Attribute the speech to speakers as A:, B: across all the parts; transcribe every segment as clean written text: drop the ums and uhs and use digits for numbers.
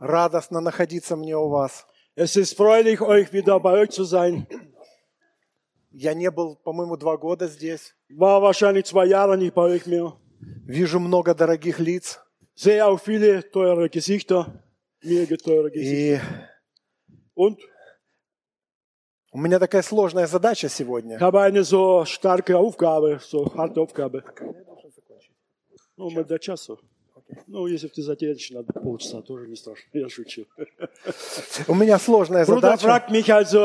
A: Радостно находиться мне у вас.
B: Es ist freulich, euch wieder bei euch zu sein.
A: Я не был, по-моему, 2 года здесь.
B: War wahrscheinlich 2 Jahre nicht bei euch mehr.
A: Вижу много дорогих лиц.
B: Sehe auch viele teure Gesichter. Mir teure Gesichter.
A: И
B: Und
A: у меня такая сложная задача сегодня.
B: ich habe eine so starke Aufgabe, so harte Aufgabe. Ну, мы до часу. Ну, если ты затянешь на полчаса, тоже не страшно. Я шучу.
A: У меня сложная
B: Bruder
A: задача.
B: fragt mich also,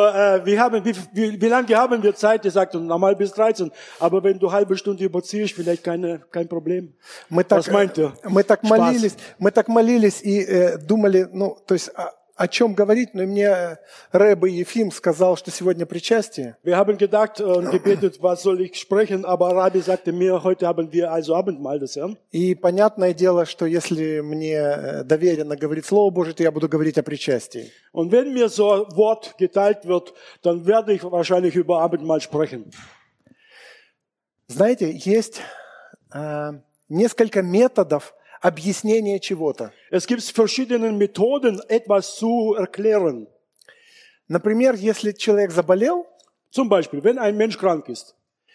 B: wie lange haben wir Zeit? Er sagt, normal bis 13. Aber wenn du halbe Stunde überziehst, vielleicht kein Problem. Was meint er?
A: Мы так молились и думали, ну, то есть о чем говорить, но мне Рэбе Ефим сказал, что сегодня причастие.
B: Wir haben gedacht und gebetet, was soll ich sprechen, aber Rabbi sagte mir, heute haben wir also Abendmahl des Herrn.
A: И понятное дело, что если мне доверено говорить Слово Божие, то я буду говорить о причастии.
B: Und wenn mir so ein Wort geteilt wird, dann werde ich wahrscheinlich über Abendmahl sprechen.
A: Знаете, есть несколько методов объяснения чего-то.
B: Es gibt verschiedene Methoden, etwas zu erklären.
A: Например, если человек заболел,
B: Zum Beispiel, wenn ein Mensch krank ist,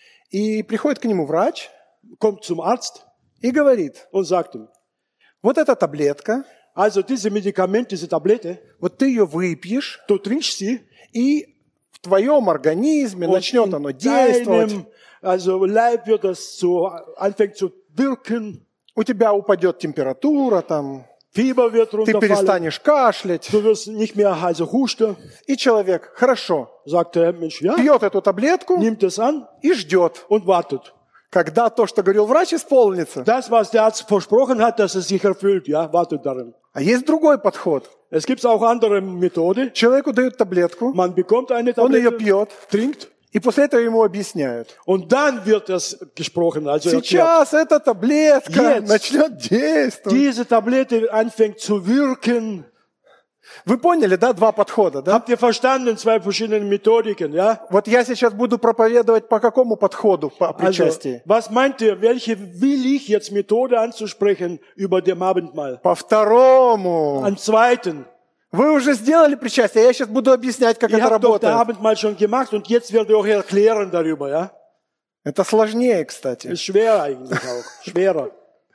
A: и приходит к нему врач
B: kommt zum Arzt
A: и говорит,
B: und sagt ihm,
A: вот эта таблетка,
B: also diese Medikament, diese Tablette,
A: вот ты ее выпьешь,
B: du trinkst sie,
A: и в твоем организме начнет оно действовать.
B: Also Leib wird das so, anfängt zu wirken,
A: У тебя упадет температура, там,
B: Fieber wird
A: ты
B: runterfallen,
A: перестанешь кашлять.
B: du wirst nicht mehr also husten.
A: И человек, хорошо,
B: Sagt der Mensch, ja,
A: пьет эту таблетку
B: nimmt es an
A: и ждет,
B: und wartet.
A: когда то, что говорил врач, исполнится.
B: Das, was der Arzt versprochen hat, dass es sich erfüllt, ja, wartet darin.
A: А есть другой подход.
B: Es gibt auch andere Methode.
A: Человеку дают таблетку,
B: Man bekommt eine
A: он ее
B: Tablette,
A: пьет,
B: trinkt
A: и после этого ему объясняют.
B: und dann wird das gesprochen, also erklärt.
A: Сейчас эта таблетка
B: Jetzt.
A: начнет действовать.
B: Diese Tablette anfängt zu wirken.
A: Вы поняли, да, 2 подхода, да?
B: Habt ihr verstanden? 2 verschiedene Methodiken, ja?
A: Вот я сейчас буду проповедовать по какому подходу по
B: Also,
A: причастии?
B: was meint ihr? Welche will ich jetzt Methode anzusprechen über dem Abendmahl?
A: По второму.
B: Am zweiten.
A: Вы уже сделали причастие, я сейчас буду объяснять, как
B: Ihr
A: это
B: habt doch den
A: работает.
B: Abendmahl schon gemacht und jetzt werde ich euch erklären darüber, ja?
A: Это сложнее, кстати.
B: Ist schwer eigentlich auch. Schwerer.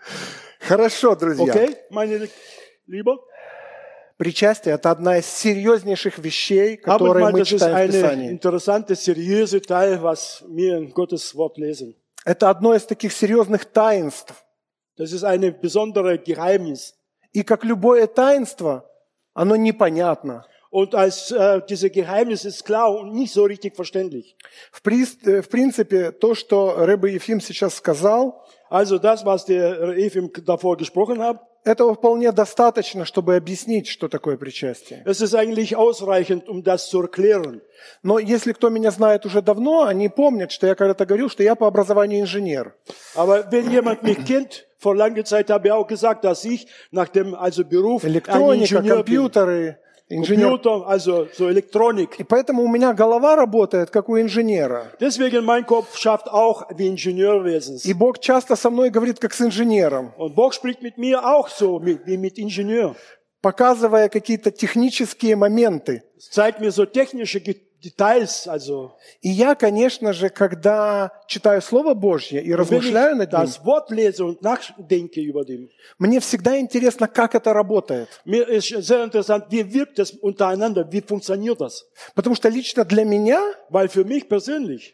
A: Хорошо, друзья.
B: Okay, meine Lieben?
A: Причастие – это одна из серьезнейших вещей, которые
B: Abendmahl,
A: мы
B: das ist
A: читаем в
B: eine
A: Писании.
B: interessante, seriöse Teil, was wir in Gottes Wort lesen.
A: Это одно из таких серьезных таинств.
B: Das ist eine besondere Geheimnis.
A: И как любое таинство, оно непонятно.
B: Und als dieses Geheimnis ist klar und nicht so richtig verständlich.
A: В принципе, то, что Рэбе Ефим сейчас сказал,
B: Also das, was der Efim davor gesprochen hat,
A: этого вполне достаточно, чтобы объяснить, что такое причастие.
B: es ist eigentlich ausreichend, um das zu erklären.
A: Но если кто меня знает уже давно, они помнят, что я когда-то говорил, что я по образованию инженер.
B: Aber wenn jemand mich kennt, vor langer Zeit habe ich auch gesagt, dass ich nach dem also Beruf ein
A: Электроника,
B: Ingenieur bin.
A: компьютеры, инженер.
B: Computer, also so Elektronik.
A: И поэтому у меня голова работает, как у инженера.
B: Deswegen mein Kopf schafft auch wie Ingenieurwesens.
A: И Бог часто со мной говорит, как с инженером,
B: Und Gott spricht mit mir auch so wie mit Ingenieur.
A: показывая какие-то технические моменты.
B: Zeigt mir so technische Details, also.
A: И я, конечно же, когда читаю Слово Божье и
B: Wenn
A: размышляю
B: ich
A: над ним,
B: das Wort lese und nachdenke über dem,
A: мне всегда интересно, как это работает.
B: mir ist sehr interessant, wie wirkt das untereinander, wie funktioniert das?
A: Потому что lично для меня
B: Weil für mich persönlich,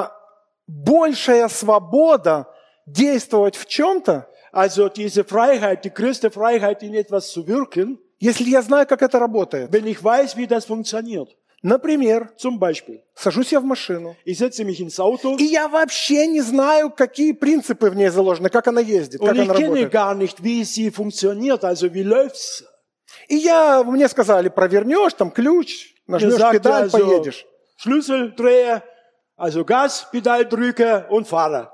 A: большая свобода действовать в чем-то,
B: also diese Freiheit, die größte Freiheit, in etwas zu wirken,
A: если я знаю, как это работает.
B: wenn ich weiß, wie das funktioniert.
A: Например,
B: Zum Beispiel,
A: сажусь я в машину,
B: ich setze mich ins Auto
A: и я вообще не знаю, какие принципы в ней заложены, как она ездит,
B: und
A: как
B: ich
A: она
B: kenne
A: работает.
B: gar nicht, wie sie funktioniert, also wie läuft's.
A: И мне сказали, провернешь, там ключ,
B: Mir
A: нажмешь
B: sagte
A: педаль,
B: also
A: поедешь.
B: Schlüssel drehe, also Gaspedal drücke und fahre.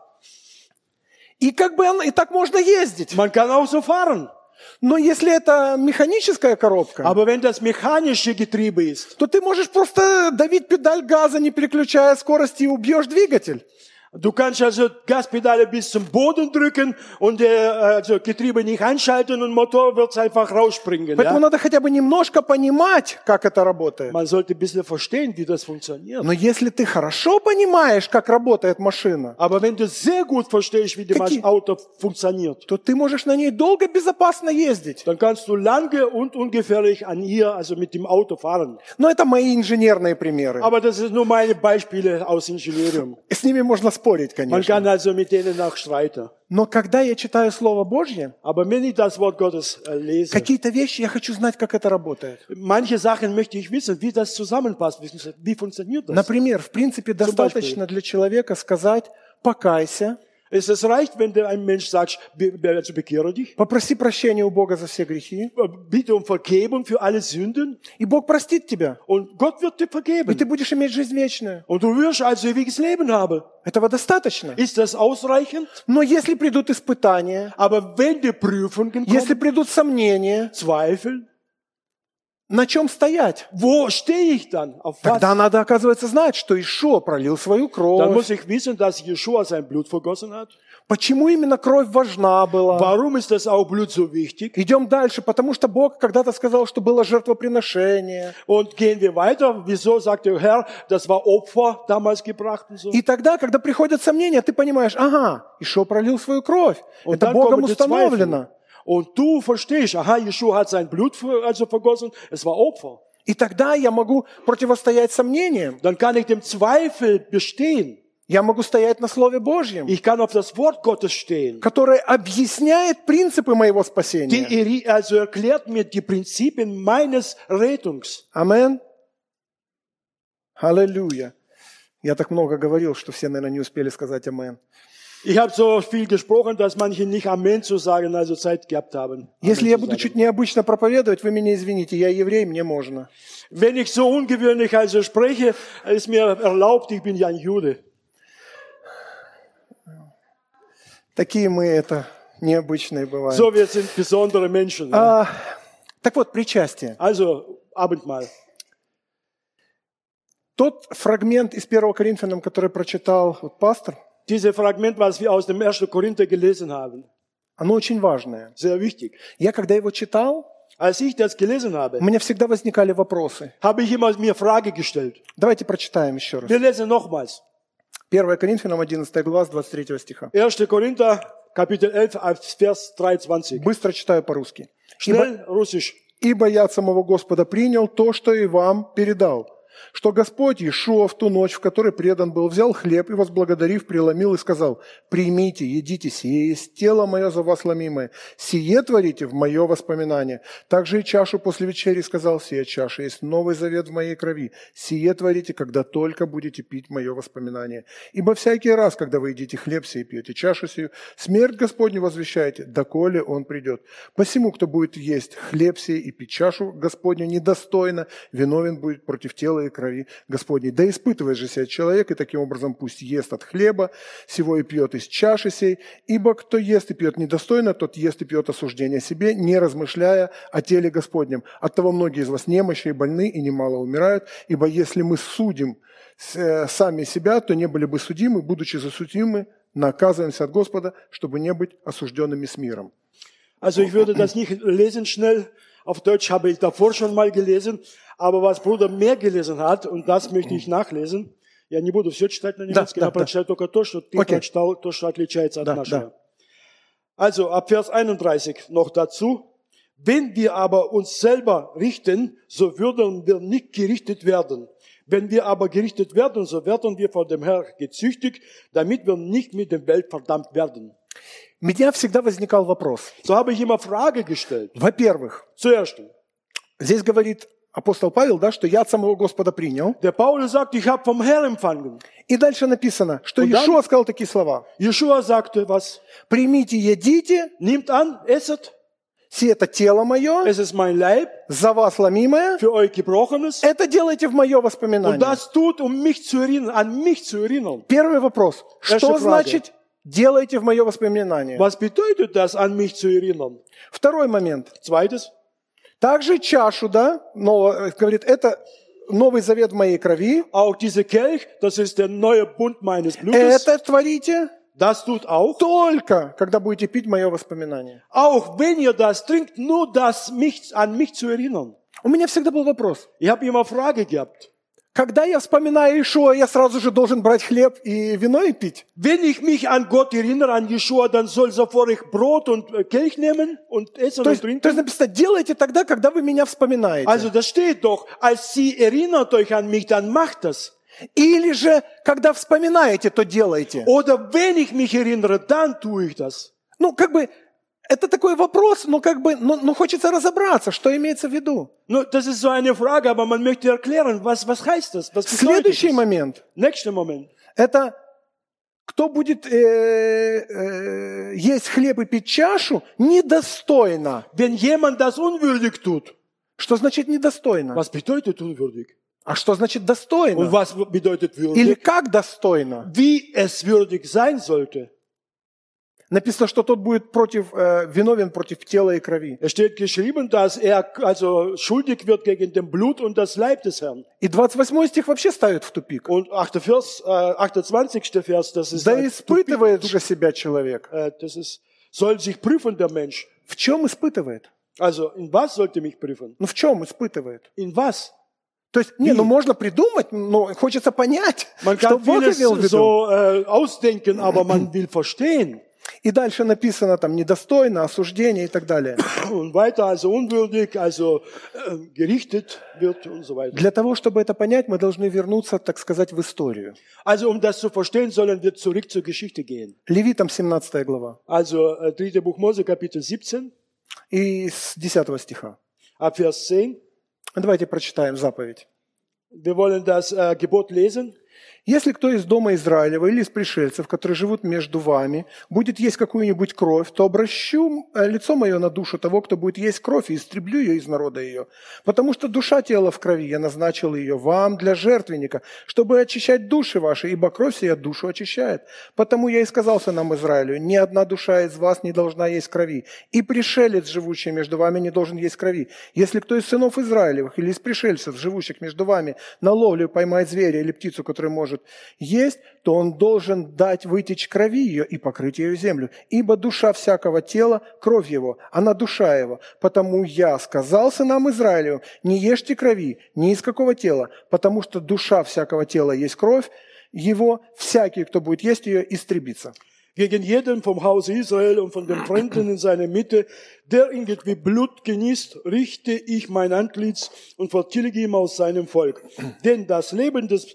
A: И и так можно ездить.
B: Man kann auch so fahren.
A: Но если это механическая коробка,
B: Aber wenn das mechanische Getriebe ist,
A: то ты можешь просто давить педаль газа, не переключая скорости, и убьешь двигатель.
B: Du kannst also Gaspedale bis zum Boden drücken und also Getriebe nicht einschalten und Motor wird einfach rausspringen.
A: Поэтому
B: Ja?
A: надо хотя бы немножко понимать, как это работает.
B: Man sollte ein bisschen verstehen, wie das funktioniert.
A: Но если ты хорошо понимаешь, как работает машина,
B: Aber wenn du sehr gut verstehst, wie das Auto funktioniert,
A: то ты можешь на ней долго безопасно ездить.
B: dann kannst du lange und ungefährlich an ihr, also mit dem Auto fahren.
A: Но это мои инженерные примеры.
B: Aber das sind nur meine Beispiele aus Ingenieurum.
A: С ними можно спорить,
B: Man
A: конечно.
B: kann also mit denen auch streiten.
A: Но когда я читаю Слово Божье,
B: Aber wenn ich das Wort Gottes lese,
A: какие-то вещи я хочу знать, как это работает.
B: manche Sachen möchte ich wissen, wie das zusammenpasst, wie funktioniert das.
A: Например, в принципе, достаточно для человека сказать «покайся»,
B: Es reicht, wenn du einem Mensch sagst, also bekehre dich,
A: попроси прощения у Бога за все грехи,
B: bitte um Vergebung für alle Sünden
A: и Бог простит тебя,
B: und Gott wird dir
A: и
B: vergeben.
A: ты будешь иметь жизнь вечную.
B: Und du wirst also ewiges Leben haben.
A: Этого достаточно.
B: Ist das ausreichend?
A: Но если придут испытания,
B: Aber wenn die Prüfungen
A: если
B: kommen,
A: придут сомнения,
B: Zweifel,
A: на чем стоять?
B: wo stehe ich dann? Auf was?
A: Тогда надо, оказывается, знать, что Ишуа пролил свою
B: Dann
A: кровь.
B: muss ich wissen, dass Jeschua sein Blut vergossen hat.
A: Почему именно кровь важна была?
B: Warum ist das auch Blut so wichtig?
A: Идем дальше, потому что Бог когда-то сказал, что было жертвоприношение.
B: Und gehen wir weiter. Wieso sagt der Herr, das war Opfer damals gebracht und so?
A: И тогда, когда приходят сомнения, ты понимаешь, ага, Ишуа пролил свою кровь.
B: Und
A: Это
B: dann
A: Богом
B: kommen die Zweifel.
A: установлено.
B: Und du verstehst, aha, Jeschua hat sein Blut also vergossen, es war Opfer.
A: И тогда я могу противостоять сомнениям.
B: Dann kann ich dem Zweifel bestehen.
A: Я могу стоять на Слове Божьем,
B: Ich kann auf das Wort Gottes stehen.
A: которое объясняет принципы моего спасения.
B: Die also erklärt mir die Prinzipien meines Rettungs.
A: Амен. Аллилуйя. Я так много говорил, что все, наверное, не успели сказать амен.
B: Ich habe so viel gesprochen, dass manche nicht Amen zu sagen, also Zeit gehabt haben.
A: Если
B: Amen
A: я
B: zu
A: буду
B: sagen.
A: чуть необычно проповедовать, вы меня извините, я еврей, мне можно.
B: Wenn ich so ungewöhnlich also spreche, ist mir erlaubt, ich bin ja ein Jude.
A: Такие мы это необычные бываем.
B: So, wir sind besondere Menschen. Ja.
A: Так вот, причастие.
B: Also, Abendmahl.
A: Тот фрагмент из 1 Коринфянам, который прочитал вот пастор,
B: Dieses Fragment, was wir aus dem 1. Korinther gelesen haben,
A: оно очень важное.
B: sehr wichtig.
A: Я когда его читал,
B: Als ich das gelesen habe,
A: у меня всегда возникали вопросы.
B: habe ich immer mir Frage gestellt.
A: Давайте прочитаем еще раз.
B: Wir lesen nochmals.
A: 1 Коринфянам 11 глава с 23 стиха.
B: 1. Korinther, Kapitel 11, Vers 23.
A: Быстро читаю по-русски.
B: Schnell Russisch.
A: «Ибо я от самого Господа принял то, что и вам передал, что Господь Иешуа в ту ночь, в которой предан был, взял хлеб и, возблагодарив, преломил и сказал: примите, едите, сие есть тело мое за вас ломимое, сие творите в мое воспоминание. Также и чашу после вечери сказал: сия чаша есть новый завет в моей крови, сие творите, когда только будете пить мое воспоминание. Ибо всякий раз, когда вы едите хлеб сей и пьете чашу сию, смерть Господню возвещаете, доколе он придет. Посему, кто будет есть хлеб сей и пить чашу Господню недостойно, виновен будет против тела и крови Господней. Да испытывает же себя человек, и таким образом пусть ест от хлеба сего и пьет из чаши сей. Ибо кто ест и пьет недостойно, тот ест и пьет осуждение себе, не размышляя о теле Господнем. Оттого многие из вас немощи и больны, и немало умирают. Ибо если мы судим сами себя, то не были бы судимы, будучи засудимы, наказываемся от Господа, чтобы не быть осужденными с миром».
B: Also ich würde das nicht lesen schnell. Auf Deutsch habe ich davor schon mal gelesen. Aber was Bruder mehr gelesen hat, und das möchte ich nachlesen, я не буду все читать на немецком, я прочитаю только то, что ты прочитал, то, что отличается от нашего. Also ab Vers 31 noch dazu. Wenn wir aber uns selber richten, so würden wir nicht gerichtet werden. Wenn wir aber gerichtet werden, so werden wir von dem Herrn gezüchtigt, damit wir nicht mit der Welt verdammt werden.
A: У меня всегда возникал вопрос.
B: So habe ich immer Frage gestellt.
A: Во-первых,
B: Zuerst,
A: здесь говорит апостол Павел, да, что я от самого Господа принял.
B: der Paulus sagt, ich habe vom Herrn empfangen.
A: И дальше написано, что
B: Und dann-
A: Иешуа сказал такие слова.
B: Jeschua sagte, was?
A: «Примите, едите,
B: Nehmt an, esset,
A: сие это тело мое,
B: es ist mein Leib,
A: за вас ломимое,
B: für euch Gebrochenes.
A: это делайте в мое
B: Und
A: воспоминание».
B: das tut, um mich zu erinnern, an mich zu erinnern.
A: Первый вопрос.
B: Erste
A: Что
B: Frage.
A: значит «делайте в мое воспоминание»?
B: Was bedeutet das, an mich zu erinnern?
A: Второй момент.
B: Zweites,
A: Также чашу, да, но говорит, это Новый Завет в моей крови.
B: Auch dieser Kelch, das ist der neue Bund meines Blutes.
A: Это творите
B: Das tut auch.
A: только, когда будете пить мое воспоминание.
B: Auch wenn ihr das trinkt, nur das an mich zu erinnern.
A: У меня всегда был вопрос.
B: Ich habe immer Frage gehabt.
A: Когда я вспоминаю Ишуа, я сразу же должен брать хлеб и вино и пить?
B: Wenn ich mich an Gott erinnere, an Jeschua, dann soll sofort ich Brot und Kelch nehmen und essen
A: То
B: und
A: есть
B: trinken.
A: написано, делайте тогда, когда вы меня вспоминаете.
B: Also das steht doch, als sie erinnert euch an mich, dann macht das.
A: Или же, когда вспоминаете, то делайте.
B: Oder wenn ich mich erinnere, dann tue ich das.
A: Ну, как бы, это такой вопрос, но как бы, ну, хочется разобраться, что имеется в виду.
B: No, das ist so eine Frage, aber man möchte erklären, was heißt das? Was bedeutet
A: Следующий
B: das?
A: момент,
B: Nächster Moment.
A: это кто будет есть хлеб и пить чашу недостойно.
B: Wenn jemand das unwürdig tut,
A: Что значит недостойно?
B: was bedeutet unwürdig?
A: А что значит
B: Und
A: достойно?
B: was bedeutet
A: Или
B: würdig?
A: как достойно?
B: Wie es würdig sein sollte.
A: Написано, что тот будет виновен против тела и крови.
B: Es steht geschrieben, dass er also schuldig wird gegen den Blut und das Leib des Herrn.
A: И 28 стих вообще ставит в тупик.
B: Und 28. Vers, das ist
A: Да
B: ein
A: испытывает же себя человек.
B: das ist, soll sich prüfen der Mensch.
A: В чем испытывает?
B: Also in was sollte mich prüfen?
A: Ну в чем испытывает?
B: In was?
A: То есть, можно придумать, но хочется понять,
B: Man
A: что
B: kann
A: Бог
B: vieles
A: имел в виду.
B: so ausdenken, aber man will verstehen.
A: И дальше написано там недостойно, осуждение и так далее.
B: Und weiter also unwürdig, also gerichtet wird und so weiter.
A: Для того, чтобы это понять, мы должны вернуться, так сказать, в историю.
B: Also um das zu verstehen, sollen wir zurück zur Geschichte gehen.
A: Левитам 17 глава
B: Also 3. Buch Mose, Kapitel 17,
A: и с 10 стиха.
B: ab Vers 10.
A: Давайте прочитаем заповедь.
B: Wir wollen das Gebot lesen.
A: «Если кто из дома Израилева или из пришельцев, которые живут между вами, будет есть какую-нибудь кровь, то обращу лицо мое на душу того, кто будет есть кровь, и истреблю ее из народа ее. Потому что душа тела в крови, я назначил ее вам для жертвенника, чтобы очищать души ваши, ибо кровь сия душу очищает. Потому я и сказал сынам Израилю, ни одна душа из вас не должна есть крови, и пришелец, живущий между вами, не должен есть крови. Если кто из сынов Израилевых или из пришельцев, живущих между вами, на ловлю поймает зверя или птицу, которая может есть, то он должен дать вытечь крови ее и покрыть ее землю. Ибо душа всякого тела – кровь его, она душа его. Потому я сказал сынам Израилю, не ешьте крови, ни из какого тела, потому что душа всякого тела есть кровь его, всякий, кто будет есть ее, истребится».
B: Gegen jeden vom Hause Israel und von den Fremden in seiner Mitte, der irgendwie Blut genießt, richte ich mein Antlitz und vertilge ihm aus seinem Volk. Denn das Leben des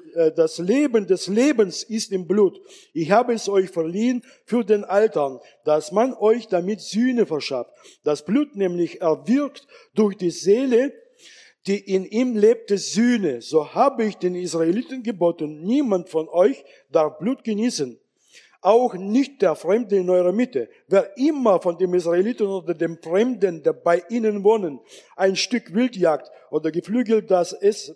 B: Lebens ist im Blut. Ich habe es euch verliehen für den Altar, dass man euch damit Sühne verschafft. Das Blut nämlich erwirkt durch die Seele, die in ihm lebte, Sühne. So habe ich den Israeliten geboten, niemand von euch darf Blut genießen. Auch nicht der Fremde in eurer Mitte. Wer immer von dem Israeliten oder dem Fremden, der bei ihnen wohnen, ein Stück Wild jagt oder Geflügel, das es...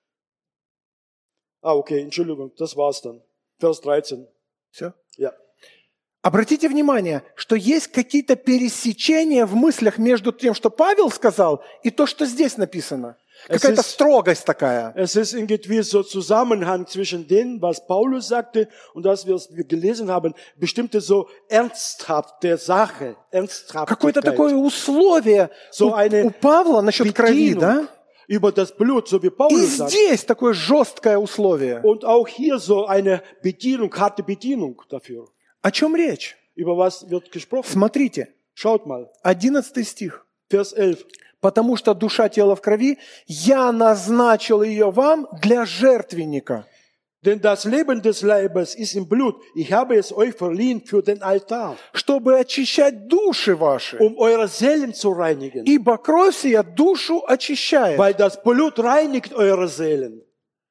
B: okay, Entschuldigung, das war's dann. Vers 13.
A: Все?
B: Ja.
A: Обратите внимание, что есть какие-то пересечения в мыслях между тем, что Павел сказал, и то, что здесь написано. Какая-то строгость такая.
B: Es ist irgendwie so Zusammenhang zwischen dem, was Paulus sagte und das, was wir gelesen haben, bestimmte so ernsthafte Sache,
A: Какое-то
B: Ernsthaftigkeit.
A: такое условие
B: So eine
A: у Павла насчет крови,
B: Bedienung
A: да?
B: über das Blut, so wie
A: И
B: Paulus sagt.
A: здесь такое жесткое условие.
B: Und auch hier so eine Bedienung, harte Bedienung dafür.
A: О чем речь?
B: Über was wird gesprochen?
A: Смотрите,
B: Schaut mal,
A: 11 стих.
B: Vers 11.
A: «Потому что душа тела в крови, я назначил ее вам для жертвенника».
B: Denn das Leben des Leibes ist im Blut. Ich habe es euch verliehen für den Altar,
A: чтобы очищать души ваши.
B: eure Seelen zu reinigen.
A: Ибо кровь сия душу очищает.
B: Weil das Blut reinigt eure Seelen.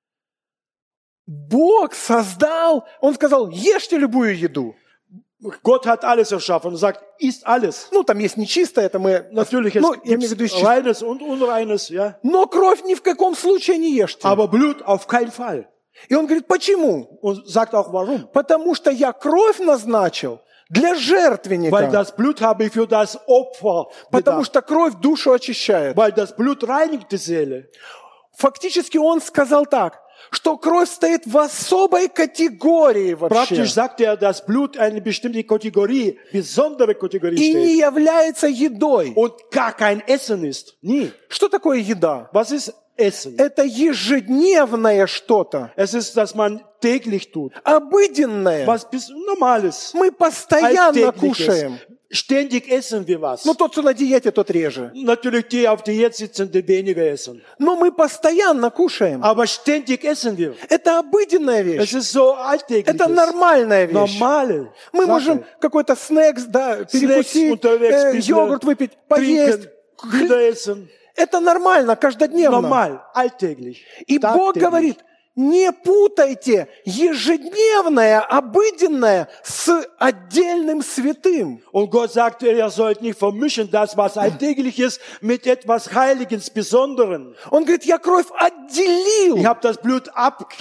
A: Бог создал, Он сказал, ешьте любую еду.
B: Gott hat alles erschaffen und sagt, isst alles.
A: Ну, там есть нечистое, это мы...
B: Natürlich, es
A: Ну, я имею в виду
B: gibt
A: из чистого.
B: reines und unreines, ja.
A: Но кровь ни в каком случае не ешьте.
B: Aber Blut auf keinen Fall.
A: И он говорит, почему?
B: Und sagt auch warum.
A: Потому что я кровь назначил для
B: Weil
A: жертвенника.
B: das Blut habe ich für das Opfer
A: Потому
B: gedacht.
A: что кровь душу очищает.
B: Weil das Blut reinigt die Seele.
A: фактически он сказал так, что кровь стоит в особой категории вообще.
B: Praktisch sagt er, dass Blut eine bestimmte Kategorie, besondere Kategorie
A: И не
B: steht
A: является едой.
B: und gar kein Essen ist. Nie.
A: Что такое еда?
B: Was ist Essen?
A: Это ежедневное что-то,
B: Es ist, dass man täglich tut.
A: обыденное.
B: Was bis Normales.
A: Мы постоянно
B: Alltägliches.
A: кушаем.
B: Ständig essen wir was.
A: Ну, тот, кто на диете, тот реже.
B: Natürlich, die auf Diät sitzen, die weniger essen.
A: Но мы постоянно кушаем.
B: Aber ständig essen wir.
A: Это обыденная
B: Es
A: вещь.
B: ist so alltäglich.
A: Это нормальная вещь.
B: Normale
A: Мы
B: Sache.
A: можем какой-то снэкс, да, перекусить,
B: unterwegs, bisschen
A: йогурт выпить, поесть.
B: Trinken, wieder essen.
A: Это нормально, каждодневно.
B: Normal, alltäglich.
A: И Бог
B: Tagtäglich.
A: говорит, не путайте ежедневное, обыденное с отдельным святым.
B: Und Gott sagt, ihr sollt nicht vermischen das, was alltäglich ist, mit etwas Heiliges, Besonderen.
A: Он говорит, я кровь отделил,
B: Ich habe das Blut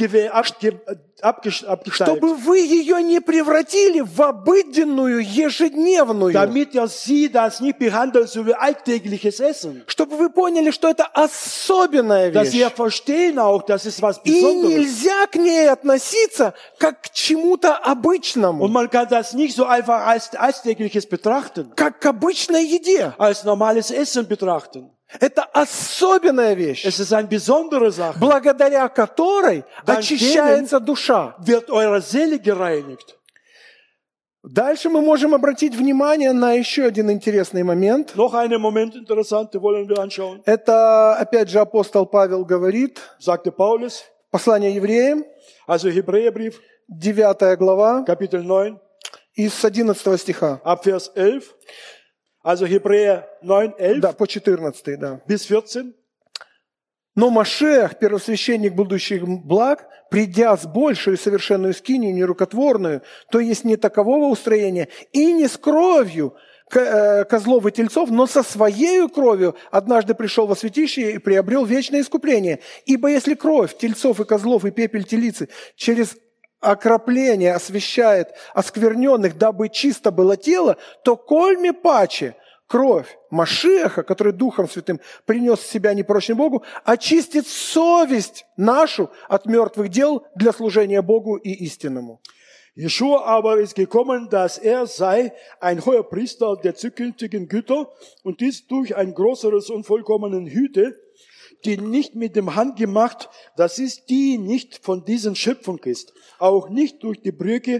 B: abgeteilt,
A: чтобы вы ее не превратили в обыденную, ежедневную.
B: damit ihr sie das nicht behandelt, so wie alltägliches Essen.
A: Чтобы вы поняли, что это особенная
B: Dass
A: вещь.
B: wir verstehen auch, das ist was
A: И
B: Besonderes.
A: нельзя к ней относиться как к чему-то обычному,
B: Und man kann das nicht so einfach als alltägliches betrachten,
A: как к обычной еде.
B: als normales Essen betrachten.
A: Это особенная вещь,
B: Es ist eine besondere Sache.
A: благодаря которой
B: Dank
A: очищается душа.
B: Wird eure Seele gereinigt.
A: Дальше мы можем обратить внимание на еще один интересный момент.
B: Noch einen Moment interessant, wollen wir anschauen.
A: Это, опять же, апостол Павел говорит,
B: Sagte Paulus,
A: послание евреям,
B: also Hebräerbrief,
A: 9 глава,
B: Kapitel 9,
A: из 11 стиха.
B: ab Vers 11. Also Hebräer 9, 11
A: Да, по 14, да.
B: bis 14.
A: Но Машиах, первосвященник будущих благ, придя с большую совершенную скинию, нерукотворную, то есть не такового устроения, и не с кровью козлов и тельцов, но со своею кровью однажды пришел во святилище и приобрел вечное искупление. Ибо если кровь тельцов и козлов и пепель телицы через окропление освящает оскверненных, дабы чисто было тело, то кольми паче кровь Машиаха, который Духом Святым принес себя непорочным Богу, очистит совесть нашу от мертвых дел для служения Богу и истинному.
B: Jeschua aber ist gekommen, dass er sei ein Hoherpriester der zukünftigen Güter und dies durch ein größeres und vollkommenen Hüte, die nicht mit dem Hand gemacht, das ist die nicht von diesen Schöpfung ist, auch nicht durch die Böcke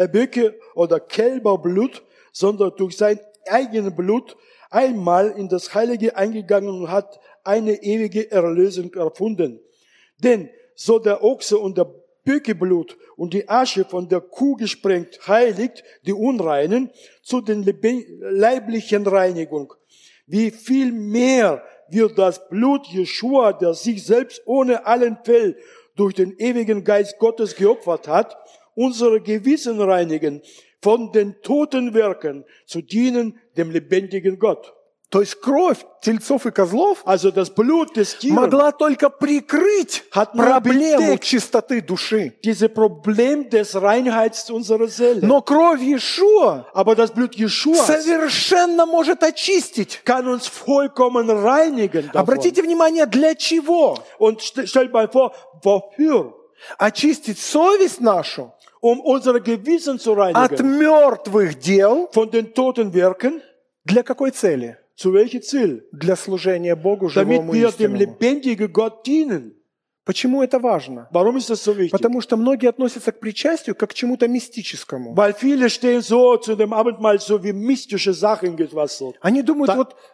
B: oder Kälberblut, sondern durch sein eigenes Blut einmal in das Heilige eingegangen und hat eine ewige Erlösung erfunden. Denn so der Ochse und der Böckeblut und die Asche von der Kuh gesprengt heiligt die Unreinen zu den leiblichen Reinigung. Wie viel mehr wird das Blut Jeschua, der sich selbst ohne allen Fell durch den ewigen Geist Gottes geopfert hat, unsere Gewissen reinigen, von den toten Werken zu dienen dem lebendigen Gott.
A: То есть кровь тельцов и козлов
B: Also das Blut des Tieres
A: могла только прикрыть
B: Hat nur
A: проблему
B: bedeckt
A: чистоты души.
B: dieses Problem des Reinheits unserer Seele.
A: Но кровь Иешуа
B: Aber das Blut Jeschuas
A: совершенно может очистить.
B: kann uns vollkommen reinigen davon.
A: Обратите внимание, для чего?
B: Und stellt mal vor, wofür?
A: Очистить совесть нашу
B: Um unsere Gewissen zu
A: от
B: reinigen.
A: мертвых дел.
B: Von den toten Werken.
A: Для какой цели?
B: Zu welchem Ziel?
A: Для служения Богу,
B: Damit
A: живому
B: wir dem
A: истинному.
B: lebendigen Gott dienen.
A: Почему это важно?
B: Warum ist das so wichtig?
A: Потому что многие относятся к причастию как к чему-то мистическому.
B: Weil viele stehen so zu dem Abendmahl so wie mystische Sachen etwas so.
A: Они думают,
B: Да.
A: вот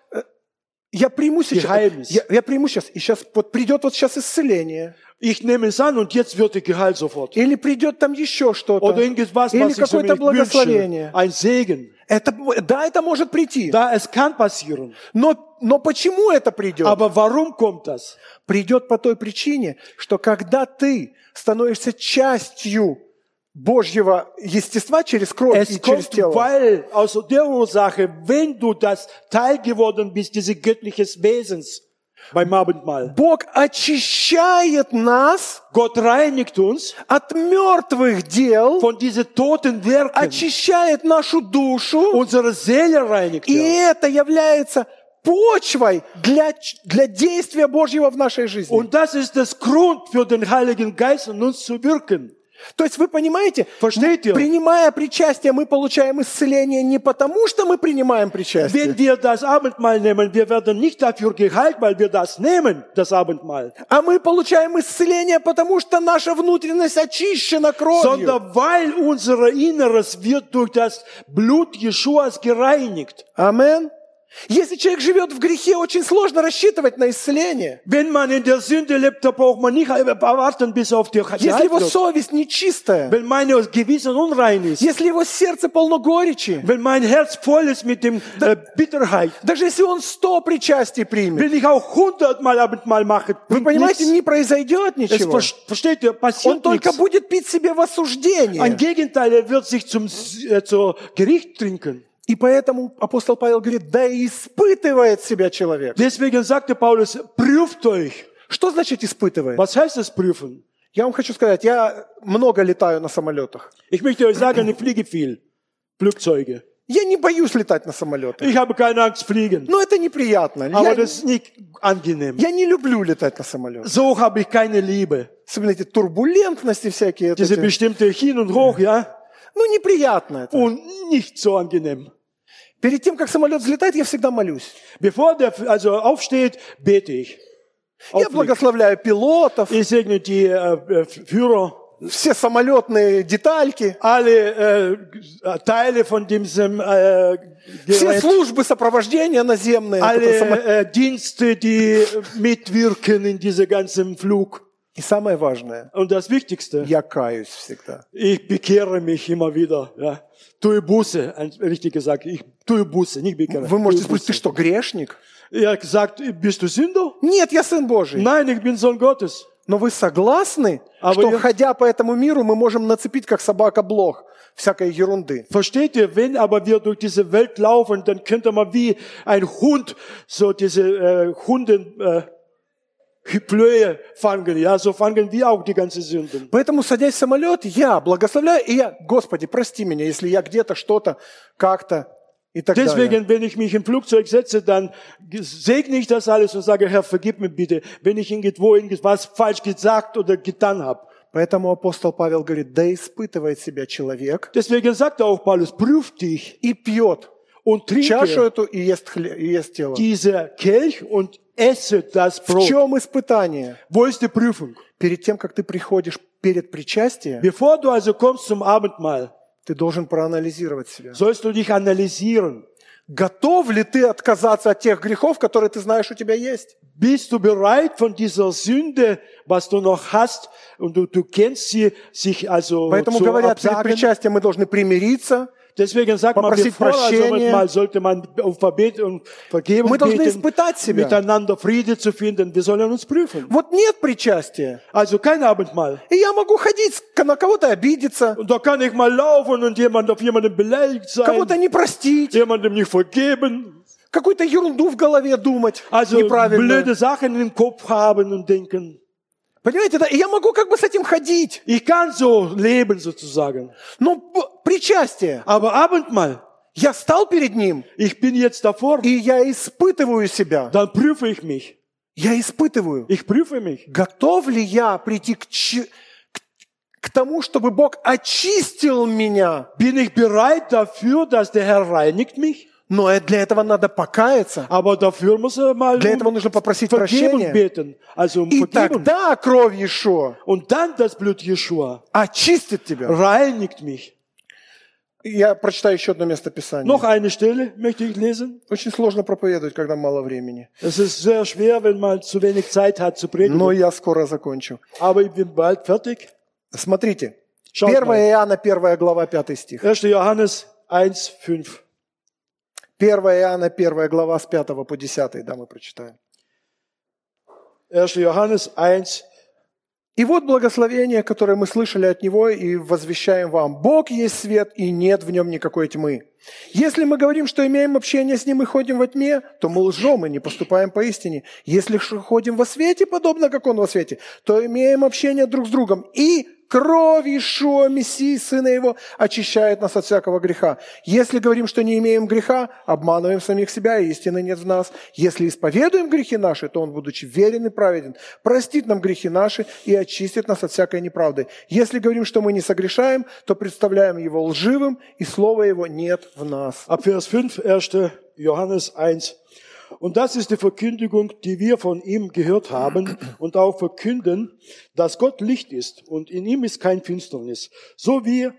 A: я приму сейчас,
B: Geheimnis.
A: я приму сейчас, и сейчас вот придет вот сейчас исцеление.
B: Ich nehme es an und jetzt wird der Gehalt sofort.
A: Или придет там еще что-то.
B: Oder irgendwas,
A: Или
B: was ich so
A: какое-то
B: mir wünsche.
A: благословение.
B: Ein Segen.
A: Да, это может прийти.
B: Da, es kann passieren.
A: Но почему это придет?
B: Aber warum kommt das?
A: Придет по той причине, что когда ты становишься частью Божьего естества через кровь
B: Es
A: и через
B: kommt,
A: тело,
B: weil aus der Ursache, wenn du das Teil geworden bist, dieses göttliches Wesens beim Abendmahl.
A: Бог очищает нас
B: Gott reinigt uns
A: от мертвых дел,
B: von diesen toten Werken.
A: очищает нашу душу,
B: Unsere Seele reinigt
A: и
B: er.
A: это является почвой для действия Божьего в нашей жизни.
B: Und das ist das Grund für den Heiligen Geist in uns zu wirken.
A: То есть вы понимаете,
B: Versteht ihr?
A: принимая причастие, мы получаем исцеление не потому, что мы принимаем причастие,
B: Wenn wir das Abendmahl nehmen, wir werden nicht dafür geheilt, weil wir das nehmen, das Abendmahl.
A: а мы получаем исцеление, потому что наша внутренность очищена кровью.
B: Sondern weil unser Inneres wird durch das Blut Jeschuas gereinigt.
A: Амен. Если человек живет в грехе, очень сложно рассчитывать на исцеление.
B: Wenn man in der Sünde lebt, da braucht man nicht warten, bis auf die
A: Если его
B: Heilung.
A: совесть нечистая,
B: Wenn mein Gewissen unrein ist,
A: если его сердце полно горечи,
B: wenn mein Herz voll ist mit dem Bitterheit,
A: даже если он 100 причастий примет,
B: wenn ich auch 100-mal Abendmahl mache,
A: вы понимаете, не произойдет
B: es
A: ничего.
B: versteht ihr,
A: Он
B: passiert
A: только
B: nichts.
A: будет пить себе в осуждение.
B: Im Gegenteil, er wird sich zur Gericht trinken.
A: И поэтому апостол Павел говорит, да испытывает себя человек.
B: Deswegen sagte Paulus, prüft euch.
A: Что значит испытывает?
B: Was heißt das prüfen?
A: Я вам хочу сказать, я много летаю на самолетах.
B: Ich möchte euch sagen, ich fliege viel. Flugzeuge.
A: Я не боюсь летать на самолетах.
B: Ich habe keine Angst fliegen.
A: Но это неприятно.
B: Aber das ist nicht angenehm.
A: Я не люблю летать на самолетах.
B: So habe ich keine Liebe.
A: Особенно эти турбулентности всякие.
B: Diese bestimmte Hin und Hoch, ja?
A: Ну, неприятно это.
B: Und nicht so angenehm.
A: Перед тем, как самолет взлетает, я всегда молюсь.
B: Bevor der also aufsteht, bete ich.
A: Я благословляю пилотов,
B: Ich segne die Führer,
A: все самолетные детальки,
B: alle Teile von diesem
A: все
B: Gerät,
A: службы сопровождения наземные. которые
B: alle Dienste, die mitwirken in diesem ganzen Flug.
A: И самое важное,
B: Und das Wichtigste,
A: я каюсь всегда.
B: ich bekehre mich immer wieder. Ja. Tue Buße, richtig gesagt. Ich tue Buße, nicht bekehre.
A: Вы можете
B: Tue
A: спросить, ты
B: Buße.
A: что, грешник?
B: Er hat gesagt, bist du Sünder?
A: Нет, я сын Божий.
B: Nein, ich bin Sohn Gottes.
A: Но вы согласны,
B: А
A: что,
B: вы-
A: ходя по этому миру, мы можем нацепить, как собака, блох всякой ерунды?
B: Versteht ihr, wenn aber wir durch diese Welt laufen, dann könnte man wie ein Hund so diese Plöhe fangen. Ja, so fangen wir auch die ganzen Sünden.
A: Поэтому, садясь в самолет, я благословляю, и я, Господи, прости меня, если я где-то что-то, как-то и так далее.
B: Deswegen, wenn ich mich im Flugzeug setze, dann segne ich das alles und sage, Herr, vergib mir bitte, wenn ich irgendwas falsch gesagt oder getan habe.
A: Поэтому апостол Павел говорит, да испытывает себя человек
B: Deswegen sagt auch Paulus, prüf dich
A: и пьет
B: und
A: чашу
B: trinke
A: эту и ест тело.
B: diese Kelch und esse das
A: В
B: Brot.
A: чем испытание?
B: Wo ist die Prüfung?
A: Перед тем, как ты приходишь перед причастием,
B: Bevor du also kommst zum Abendmahl,
A: ты должен проанализировать себя.
B: sollst du dich analysieren.
A: Готов ли ты отказаться от тех грехов, которые ты знаешь у тебя есть?
B: Bist du bereit von dieser Sünde, was du noch hast, und du kennst sie, sich also
A: Поэтому
B: zu
A: говорят, перед
B: absagen?
A: причастием мы должны примириться.
B: Deswegen sagt man,
A: Попросить
B: bevor also
A: прощения.
B: mal sollte man um Vergebung
A: Мы должны
B: beten,
A: испытать себя.
B: miteinander Friede zu finden. Wir sollen uns prüfen.
A: Вот нет причастия.
B: Also kein Abendmahl.
A: И я могу ходить, на кого-то обидеться,
B: Und da kann ich mal laufen und auf jemanden beleidigt sein,
A: кого-то не простить,
B: jemandem nicht vergeben.
A: какую-то ерунду в голове думать
B: Also
A: неправильно.
B: blöde Sachen im Kopf haben und denken.
A: Понимаете, да? И я могу как бы с этим ходить.
B: Ich kann so leben sozusagen.
A: Но причастие.
B: Aber Abendmahl,
A: Я стал перед ним,
B: ich bin jetzt davor,
A: и я испытываю себя.
B: dann prüfe ich mich.
A: Я испытываю.
B: Ich prüfe mich.
A: Готов ли я прийти к тому, чтобы Бог очистил меня?
B: Bin ich bereit dafür, dass der Herr reinigt mich?
A: Но для этого надо покаяться.
B: Aber dafür muss er mal
A: Для этого нужно попросить
B: Vergebung
A: прощения.
B: beten. Also um
A: И
B: Vergebung.
A: тогда кровь Иешуа
B: Und dann das Blut Jeschua
A: очистит тебя.
B: reinigt mich.
A: Я прочитаю еще одно место Писания.
B: Noch eine Stelle möchte ich lesen.
A: Очень сложно проповедовать, когда мало времени.
B: Es ist sehr schwer, wenn man zu wenig Zeit hat zu predigen.
A: Но я скоро закончу.
B: Aber ich bin bald fertig.
A: Смотрите.
B: Schaut
A: 1
B: mal.
A: Иоанна, 1 глава, 5 стих.
B: 1. Johannes 1,5.
A: 1 Иоанна, 1 глава, с 5 по 10. Да, мы прочитаем.
B: 1. Johannes 1.
A: И вот благословение, которое мы слышали от Него и возвещаем вам. Бог есть свет, и нет в нем никакой тьмы. Если мы говорим, что имеем общение с Ним и ходим во тьме, то мы лжем и не поступаем по истине. Если же ходим во свете, подобно как Он во свете, то имеем общение друг с другом. И кровь Иешуа, Мессии, Сына Его, очищает нас от всякого греха. Если говорим, что не имеем греха, обманываем самих себя, и истины нет в нас. Если исповедуем грехи наши, то Он, будучи верен и праведен, простит нам грехи наши и очистит нас от всякой неправды. Если говорим, что мы не согрешаем, то представляем Его лживым, и Слова Его нет в нас».
B: Ab Vers 5, 1. Johannes 1. Und das ist die Verkündigung, die wir von ihm gehört haben und auch verkünden, dass Gott Licht ist und in ihm ist kein Finsternis. So wir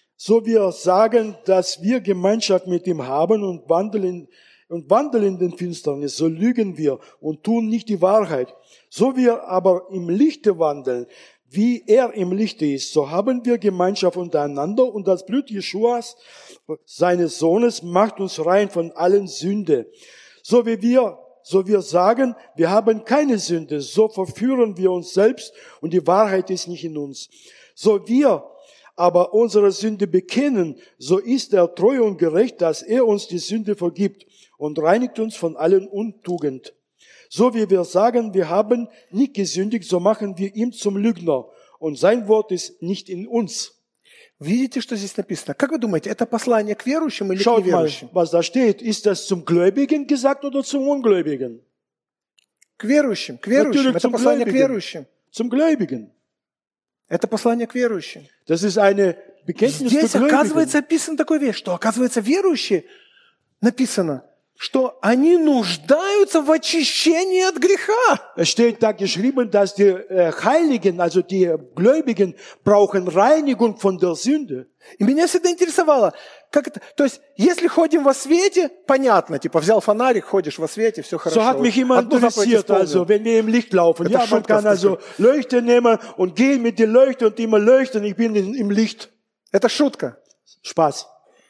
B: sagen, dass wir Gemeinschaft mit ihm haben und wandeln in den Finsternis, so lügen wir und tun nicht die Wahrheit. So wir aber im Lichte wandeln, wie er im Lichte ist, so haben wir Gemeinschaft untereinander und das Blut Jeschuas, seines Sohnes, macht uns rein von allen Sünde. So wir sagen, wir haben keine Sünde, so verführen wir uns selbst und die Wahrheit ist nicht in uns. So wir aber unsere Sünde bekennen, so ist er treu und gerecht, dass er uns die Sünde vergibt und reinigt uns von allen Untugend. So wie wir sagen, wir haben nicht gesündigt, so machen wir ihn zum Lügner und sein Wort ist nicht in uns.
A: Видите, что здесь написано? Как вы думаете, это послание к верующим или к
B: Schaut mal,
A: неверующим?
B: was da steht. Ist das zum Gläubigen gesagt oder zum Ungläubigen?
A: К верующим, к верующим.
B: Natürlich
A: Это
B: zum
A: послание к
B: Gläubigen.
A: верующим.
B: Zum Gläubigen.
A: Это послание к верующим.
B: Das ist eine Bekenntnis für
A: Здесь,
B: Gläubigen.
A: оказывается, описана такая вещь, что, оказывается, верующие, написано, что они нуждаются в очищении от греха.
B: Es steht da geschrieben, dass die Heiligen, also die Gläubigen, brauchen Reinigung von der Sünde.
A: И меня всегда интересовало, как это... То есть, если ходим во свете, понятно, типа, взял фонарик, ходишь во свете, все хорошо.
B: So hat mich immer
A: Одну заповедь
B: interessiert,
A: исполнил.
B: also wenn wir im Licht laufen.
A: Это
B: Ja, man
A: шутка,
B: kann also Leuchte nehmen und gehen mit der Leuchte und immer leuchten. Ich bin im Licht.
A: Это шутка.
B: Spaß.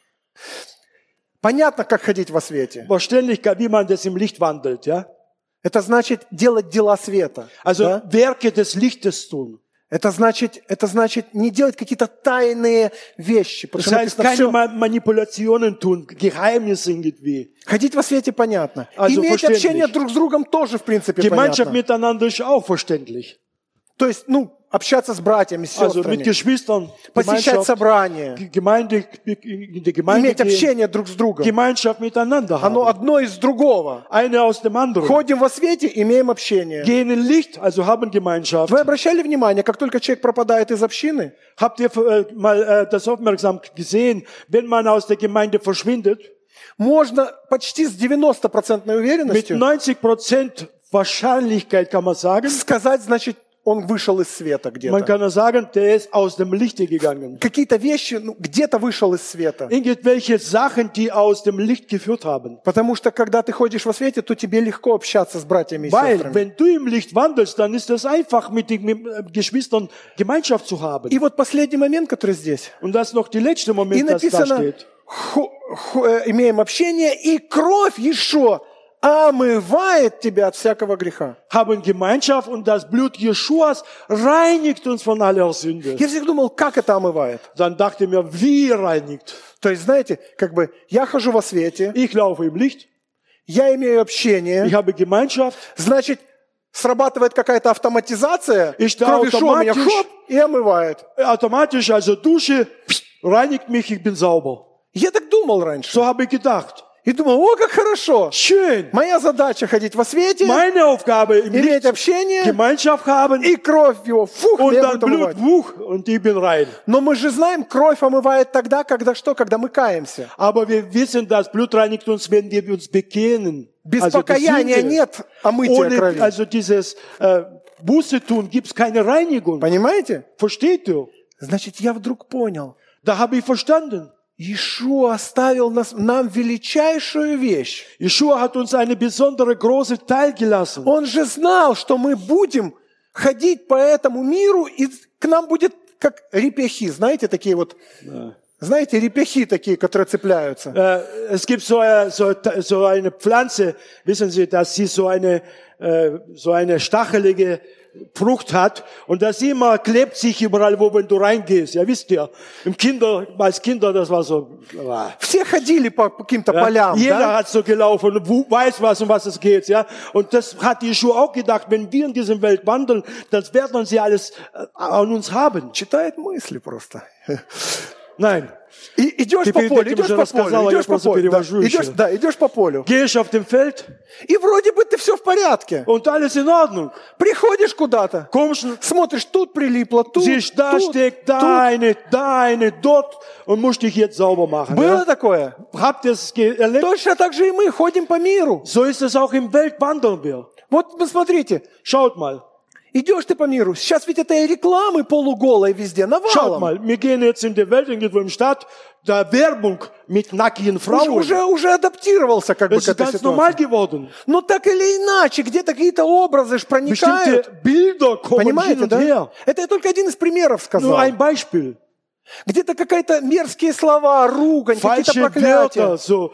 A: Понятно, как ходить во свете.
B: Verständlich, wie man das im Licht wandelt, ja?
A: Это значит делать дела света.
B: Also
A: да?
B: Werke des Lichtes tun.
A: Это значит не делать какие-то тайные вещи. Потому
B: Das
A: что
B: heißt,
A: написано
B: keine
A: всё.
B: Manipulationen tun, Geheimnisse irgendwie.
A: Ходить во свете понятно.
B: Also
A: Иметь
B: verständlich.
A: общение друг с другом тоже, в принципе,
B: Gemeinschaft
A: понятно.
B: miteinander ist auch verständlich.
A: То есть, общаться с братьями, с
B: Also mit
A: сестрами,
B: Geschwistern,
A: посещать
B: Gemeinschaft,
A: собрания,
B: Gemeinde, in die Gemeinde
A: иметь
B: gehen,
A: общение друг с другом.
B: Gemeinschaft miteinander
A: Оно
B: haben.
A: одно из другого.
B: Eine aus dem anderen.
A: Ходим во свете, имеем общение.
B: Gehen in Licht, also haben Gemeinschaft.
A: Вы обращали внимание, как только человек пропадает из общины,
B: Habt ihr mal das aufmerksam gesehen, wenn man aus der Gemeinde verschwindet,
A: можно почти с 90%
B: mit
A: уверенностью
B: 90% Wahrscheinlichkeit kann man sagen,
A: сказать, значит, он вышел из света
B: man
A: где-то.
B: kann sagen, der ist aus dem Lichte gegangen.
A: Какие-то вещи, где-то вышел из света.
B: Irgendwelche Sachen, die aus dem Licht geführt haben.
A: Потому что, когда ты ходишь во свете, то тебе легко общаться с братьями и
B: Weil,
A: сестрами.
B: wenn du im Licht wandelst, dann ist es einfach, mit den Geschwistern Gemeinschaft zu haben.
A: И вот последний момент, который здесь.
B: Und das ist noch der letzte
A: И
B: Moment, das da
A: написано,
B: steht.
A: имеем общение, и кровь Иешуа омывает тебя от всякого греха.
B: Haben Gemeinschaft und das Blut Jeschuas reinigt uns von aller Sünde.
A: Я всегда думал, как это омывает.
B: Dann dachte ich mir, wie reinigt?
A: То есть, знаете, я хожу во свете,
B: Ich laufe im Licht,
A: я имею общение,
B: ich habe Gemeinschaft,
A: значит, срабатывает какая-то автоматизация,
B: Ich da
A: кровь Иешуа меня
B: automatisch-
A: хоп, и омывает.
B: automatisch, also Dusche, reinigt mich, ich bin sauber.
A: Я так думал раньше.
B: So habe ich gedacht.
A: И думал, о, как хорошо.
B: Schön.
A: Моя задача ходить во свете,
B: Meine Aufgabe im
A: иметь
B: Licht,
A: общение,
B: Gemeinschaft haben
A: и кровь его, фух,
B: und
A: меня
B: dann
A: будет омывать.
B: Blut, wuch, und ich bin rein.
A: Но мы же знаем, кровь омывает тогда, когда что? Когда мы каемся.
B: Aber wir wissen, das Blut reinigt uns, wenn wir uns bekennen.
A: Без
B: Also die
A: покаяния
B: Sünde.
A: нет омытия
B: Ohne,
A: крови.
B: also dieses Buße tun, gibt es keine Reinigung.
A: Понимаете?
B: Versteht ihr?
A: Значит, я вдруг понял.
B: Da habe ich verstanden.
A: Иешуа оставил нам величайшую вещь.
B: Jeshua hat uns eine besondere große Teil gelassen.
A: Он же знал, что мы будем ходить по этому миру, и к нам будет как репьяхи, знаете, такие вот Знаете, репяхи такие, которые цепляются.
B: Es gibt so eine Pflanze, wissen Sie, dass sie so eine stachelige Frucht hat und das immer klebt sich überall, wenn du reingehst. Ja, wisst ihr, als Kinder, das war so.
A: Все ходили по каким-то полям,
B: Jeder
A: да?
B: hat so gelaufen und weiß was, um was es geht, ja. Und das hat Jeschua auch gedacht, wenn wir in dieser Welt wandeln, das werden sie alles an uns haben.
A: Читает мысли просто.
B: Nein.
A: И идешь по
B: Теперь
A: полю,
B: ты
A: идешь
B: уже
A: по
B: рассказала,
A: полю,
B: я
A: идешь по
B: просто
A: полю. Да,
B: перевожу еще.
A: идешь по полю.
B: Gehst auf dem Feld
A: И вроде бы ты все в порядке.
B: und alles in Ordnung.
A: Приходишь куда-то,
B: Kommst,
A: смотришь, тут прилипло, тут,
B: siehst, da
A: тут,
B: steckt,
A: тут.
B: da eine, dort und musst dich jetzt sauber machen.
A: Было
B: Ja?
A: такое?
B: Habt ihr es erlebt?
A: Точно так же и мы ходим по миру.
B: So ist es auch im Welt, wandern wir.
A: Вот посмотрите,
B: Schaut mal,
A: идешь ты по миру. Сейчас ведь это и рекламы полуголые везде,
B: schaut
A: навалом.
B: mal. Wir gehen jetzt in der Welt, irgendwo im Stadt, da Werbung mit nackigen Frauen.
A: Уже адаптировался как бы
B: Das
A: к
B: ist
A: этой
B: ganz normal
A: ситуации.
B: geworden.
A: Но так или иначе, где-то какие-то образы ж проникают.
B: Bestimmte Bilder kommen hin
A: Понимаете,
B: und
A: да?
B: her.
A: Это я только один из примеров
B: Nur
A: сказал.
B: ein Beispiel.
A: Где-то какие-то мерзкие слова, ругань, какие-то
B: Falsche
A: проклятия.
B: Wörter, so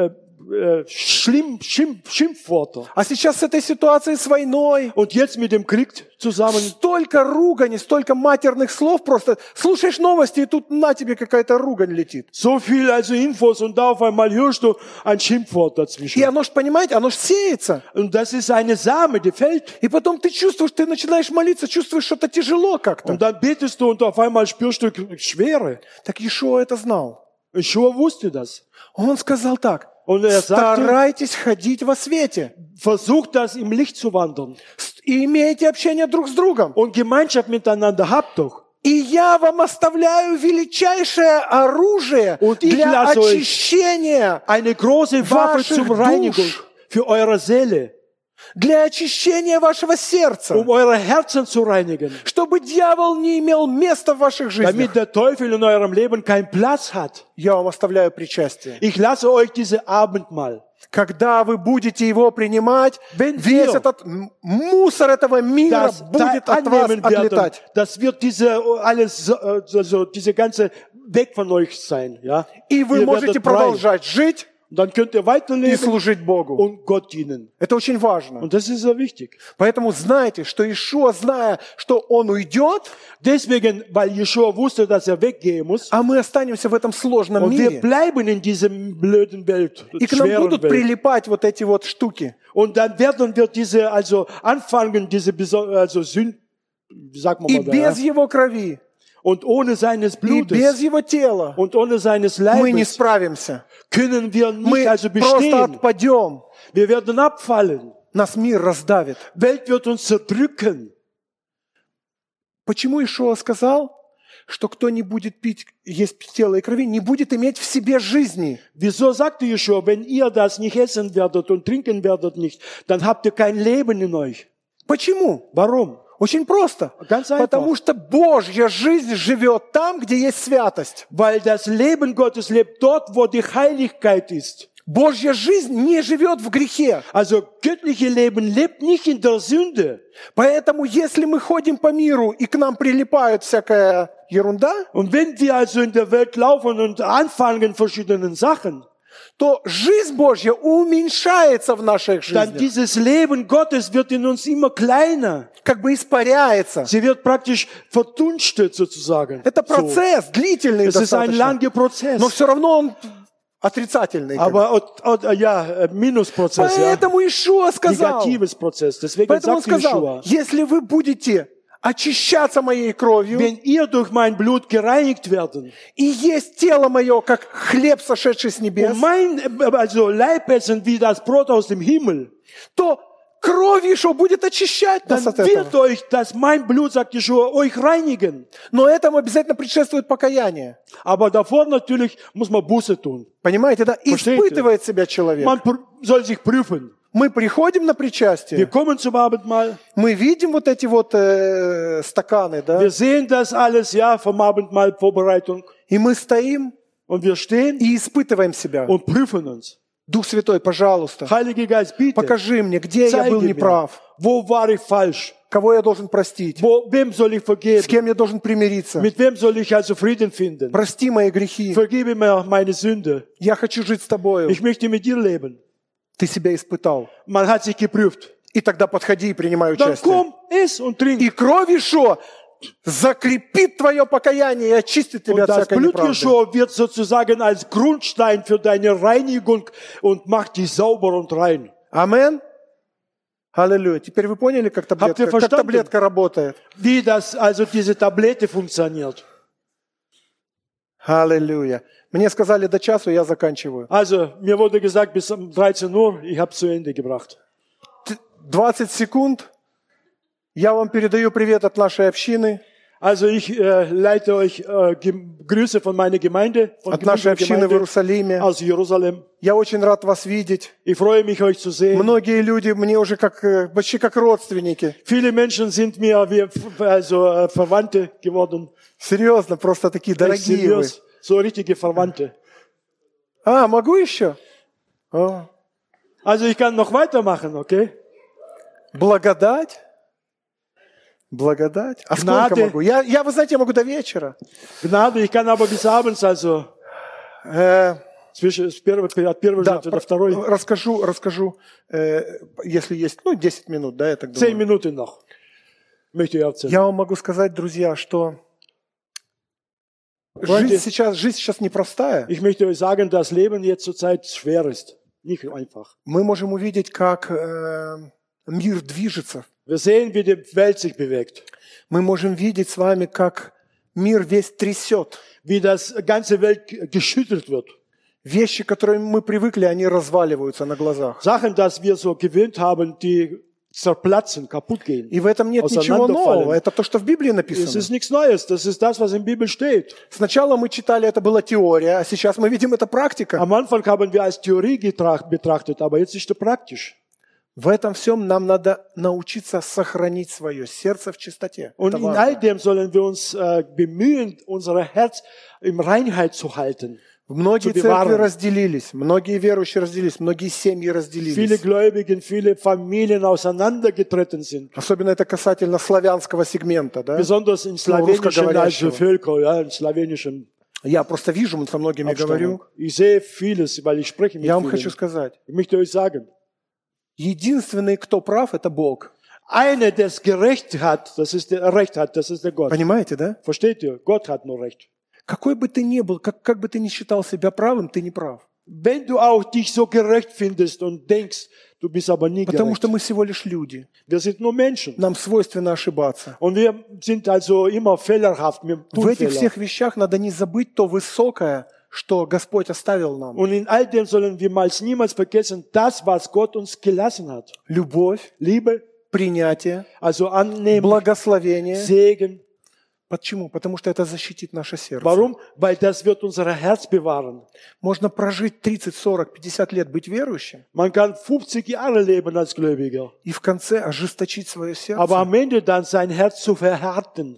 B: Schimpfwörter.
A: А сейчас с этой ситуацией, с войной,
B: Und jetzt mit dem Krieg zusammen.
A: столько ругани, столько матерных слов просто. Слушаешь новости, и тут на тебе какая-то ругань летит.
B: So viel also Infos und da auf einmal hörst du ein Schimpfwort
A: И
B: dazwischen.
A: оно ж, понимаете, оно ж сеется.
B: Und das ist eine Same, die fällt.
A: И потом ты чувствуешь, ты начинаешь молиться, чувствуешь, что-то тяжело как-то.
B: Und dann betest du und auf einmal spürst du Schwere.
A: Так Иешуа это знал.
B: Jeschua wusste das.
A: Он сказал так.
B: Und er sagte,
A: Старайтесь ходить во свете.
B: versucht das im Licht zu wandern.
A: И имейте общение друг с другом.
B: Und Gemeinschaft miteinander habt doch.
A: И я вам оставляю величайшее оружие
B: Und ich
A: для
B: lasse euch
A: очищения,
B: Eine große Waffe
A: Ваших
B: zur Reinigung
A: душ.
B: für eure Seele,
A: для очищения вашего сердца,
B: eure Herzen zu reinigen,
A: чтобы дьявол не имел места в ваших жизнях.
B: damit der Teufel in eurem Leben keinen Platz hat.
A: Я вам оставляю причастие.
B: Ich lasse euch diese Abendmahl.
A: Когда вы будете его принимать,
B: Wenn
A: весь
B: wir
A: этот мусор этого мира
B: Das
A: будет от вас
B: annehmen werden,
A: отлетать.
B: das wird diese ganze weg von euch sein, ja.
A: И вы
B: Ihr
A: можете
B: werdet frei.
A: продолжать жить
B: Dann könnt ihr
A: и
B: weiterleben
A: служить Богу.
B: und Gott dienen.
A: Это очень важно.
B: Und das ist sehr wichtig.
A: Поэтому знайте, что Иешуа, зная, что Он уйдет,
B: Deswegen, weil Jeschua wusste, dass er weggehen muss,
A: а мы останемся в этом сложном
B: und wir
A: мире,
B: bleiben in diesem blöden Welt,
A: и к нам
B: schweren
A: будут
B: Welt.
A: прилипать вот эти вот штуки.
B: Und dann werden wir diese, also anfangen, Sünden, wie sagt man
A: И
B: mal da,
A: без
B: ja?
A: Его крови,
B: Und ohne seines
A: и без
B: Blutes
A: Его тела
B: und ohne seines
A: мы не
B: Leibes
A: справимся.
B: können wir
A: Мы
B: nicht also
A: просто
B: bestehen.
A: отпадем.
B: Wir werden abfallen.
A: Нас мир раздавит.
B: Welt wird uns zerdrücken.
A: Почему Иешуа сказал, что кто не будет пить, есть тело и крови, не будет иметь в себе жизни?
B: Wieso sagte Jeschua, wenn ihr das nicht essen werdet und trinken werdet nicht, dann habt ihr kein Leben in euch.
A: Почему?
B: Warum?
A: Очень просто.
B: Ganz einfach.
A: Потому что Божья жизнь живет там, где есть святость.
B: Weil das Leben Gottes lebt dort, wo die Heiligkeit ist.
A: Божья жизнь не живет в грехе.
B: Also göttliche Leben lebt nicht in der Sünde.
A: Поэтому если мы ходим по миру и к нам прилипает всякая ерунда,
B: Und wenn wir also in der Welt laufen und anfangen verschiedenen Sachen,
A: то жизнь Божья уменьшается в наших
B: dann
A: жизнях.
B: dieses Leben Gottes wird in uns immer kleiner.
A: Как бы испаряется.
B: Sie wird praktisch verdunstet sozusagen.
A: Это
B: So.
A: процесс длительный
B: Es ist ein
A: достаточно.
B: langer Prozess.
A: Но все равно он отрицательный. как бы.
B: Aber ja, Minusprozess, ja.
A: Поэтому Иешуа сказал,
B: Negatives Prozess. Deswegen
A: поэтому он
B: sagt
A: сказал,
B: Jeschua,
A: если вы будете очищаться моей кровью
B: wenn ihr durch mein Blut gereinigt werden
A: и есть тело мое, как хлеб, сошедший с небес,
B: und mein also Leib essen wie das Brot aus dem Himmel,
A: то кровь Иешуа будет очищать нас
B: dann
A: от этого.
B: wird euch das mein Blut, sagt Jeschua, euch reinigen.
A: Но этому обязательно предшествует покаяние.
B: Aber davor natürlich muss man Buße tun.
A: Понимаете, да?
B: Versteht
A: Испытывает себя человек.
B: Man soll sich prüfen.
A: Мы приходим на
B: Wir
A: причастие,
B: kommen zum Abendmahl,
A: мы видим вот эти вот стаканы, да?
B: wir sehen das alles, ja, vom Abendmahl Vorbereitung
A: И мы стоим
B: und wir stehen
A: и испытываем себя.
B: und prüfen uns.
A: Дух Святой, пожалуйста,
B: Heiliger Geist, bitte,
A: покажи мне, где я был
B: zeige mir,
A: неправ,
B: wo war ich falsch?
A: Кого я должен простить?
B: Wem soll ich
A: С
B: vergeben?
A: кем я должен примириться?
B: Mit wem soll ich also Frieden finden?
A: Прости мои грехи.
B: Vergebe mir meine Sünde.
A: Я хочу жить с тобою.
B: Ich möchte mit dir leben.
A: Ты себя испытал.
B: Man hat sich geprüft.
A: И тогда подходи и принимай
B: Dann
A: участие.
B: komm, iss und trink.
A: И кровь Ишуа закрепит твое покаяние и очистит тебя
B: Und
A: от
B: das
A: всякой
B: Blut
A: неправды.
B: Jeschua wird sozusagen als Grundstein für deine Reinigung und macht dich sauber und rein.
A: Амен. Аллилуйя. Теперь вы поняли, как таблетка работает?
B: Wie das also diese Tablette funktioniert.
A: Аллилуйя. Мне сказали до часу, я заканчиваю.
B: Also, mir wurde gesagt, bis um 13 Uhr, ich habe es zu Ende gebracht.
A: 20 секунд. Я вам передаю привет от нашей общины.
B: Also ich leite euch Grüße von meiner Gemeinde, von
A: От нашей общины в Иерусалиме.
B: aus Jerusalem.
A: Я очень рад вас видеть.
B: Ich freue mich, euch zu sehen.
A: Многие люди мне уже почти как родственники.
B: Viele Menschen sind mir wie also Verwandte geworden.
A: Серьезно, просто такие дорогие вы.
B: Seriös, so richtige Verwandte.
A: Могу еще?
B: Also ich kann noch weitermachen, okay?
A: Благодать. Благодать. А сколько могу? Вы знаете, я могу до вечера.
B: Gnade, ich kann aber bis abends, also от первой жертвы до второй.
A: Расскажу, если есть, 10 минут, да, я так думаю.
B: 10 Minuten noch. Möchte ich erzählen.
A: Я вам могу сказать, друзья, что жизнь сейчас непростая.
B: Ich möchte euch sagen, das Leben jetzt zurzeit schwer ist. Nicht einfach.
A: Мы можем увидеть, как мир движется.
B: Wir sehen, wie die Welt sich bewegt.
A: Мы можем видеть с вами, как мир весь трясет.
B: Wie das ganze Welt geschüttelt wird.
A: Вещи, к которым мы привыкли, они разваливаются на глазах.
B: Sachen, dass wir so gewöhnt haben, die zerplatzen, kaputt gehen.
A: И в этом нет ничего нового. Это то, что в Библии
B: Es
A: написано.
B: ist nichts Neues. Das ist das, was in der Bibel steht.
A: Сначала мы читали, это была теория, а сейчас мы видим, это практика.
B: Am Anfang haben wir als Theorie betrachtet, aber jetzt ist es praktisch.
A: В этом всем нам надо научиться сохранить свое сердце в чистоте.
B: Und in all dem sollen wir uns bemühen, unser Herz in Reinheit zu halten.
A: Многие церкви разделились, многие верующие разделились, многие семьи разделились.
B: Viele Gläubige, viele Familien auseinandergetreten sind.
A: Особенно это касательно славянского сегмента, да?
B: Besonders in slawenischen Völkern, ja, in slawenischen.
A: Я просто вижу, со многими говорю.
B: Ich sehe vieles, weil ich spreche mit
A: Я вам
B: vielen.
A: хочу сказать.
B: Ich möchte euch sagen.
A: Единственный, кто прав, это Бог.
B: Einer, der es gerecht hat, das ist der Gott.
A: Понимаете, да?
B: Versteht ihr? Gott hat nur Recht.
A: Какой бы ты ни был, как бы ты ни считал себя правым, ты не прав.
B: Wenn du auch dich so gerecht findest und denkst, du bist aber nie
A: Потому
B: gerecht.
A: что мы всего лишь люди.
B: Wir sind nur Menschen.
A: Нам свойственно ошибаться.
B: Und wir sind also immer fehlerhaft. Wir
A: В
B: tun
A: этих
B: Fehler.
A: всех вещах надо не забыть то высокое, что Господь оставил нам.
B: Und in all dem sollen wir niemals vergessen, das, was Gott uns gelassen hat.
A: Любовь,
B: Liebe,
A: принятие,
B: also Annehmen,
A: благословение.
B: Segen.
A: Почему? Потому что это защитит наше сердце.
B: Warum? Weil das wird unser Herz bewahren.
A: Можно прожить 30, 40, 50 лет, быть верующим,
B: Man kann 50 Jahre leben als Gläubiger,
A: и в конце ожесточить свое сердце.
B: aber am Ende dann sein Herz zu verhärten.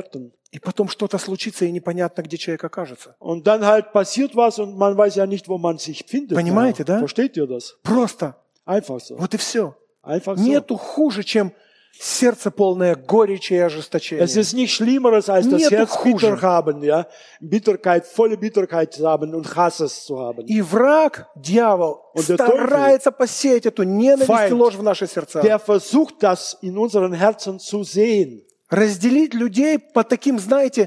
A: И потом что-то случится, и непонятно, где человек окажется.
B: Und dann halt passiert was und man weiß ja nicht, wo man sich findet.
A: Понимаете, да?
B: Versteht ihr das?
A: Просто.
B: Einfach so.
A: Вот и все.
B: Einfach so.
A: Нету хуже, чем сердце полное горечи и ожесточения.
B: Es ist nicht Schlimmeres, als das
A: Нету
B: Herz
A: хуже.
B: bitter haben, ja? Bitterkeit, volle Bitterkeit zu haben und Hasses zu haben.
A: И враг, дьявол,
B: Und der
A: старается посеять эту ненависть и
B: Feind,
A: ложь в наши сердца.
B: Der versucht, das in unseren Herzen zu sehen.
A: Разделить людей по таким, знаете,